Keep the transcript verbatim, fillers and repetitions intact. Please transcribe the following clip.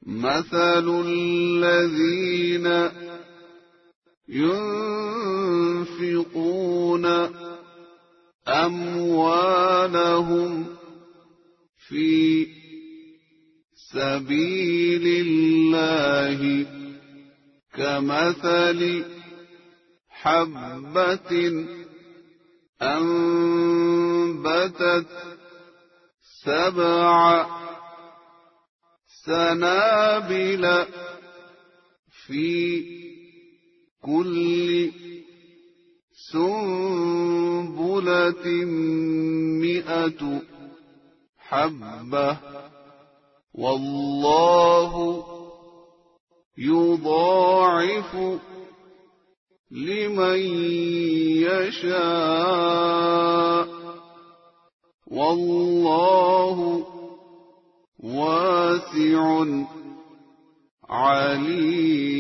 مثل الذين ينفقون أموالهم في سبيل الله كمثل حبة أنبتت سبع سنابل في كل سنبلة مئة حبة والله يضاعف لمن يشاء والله واسع عليم.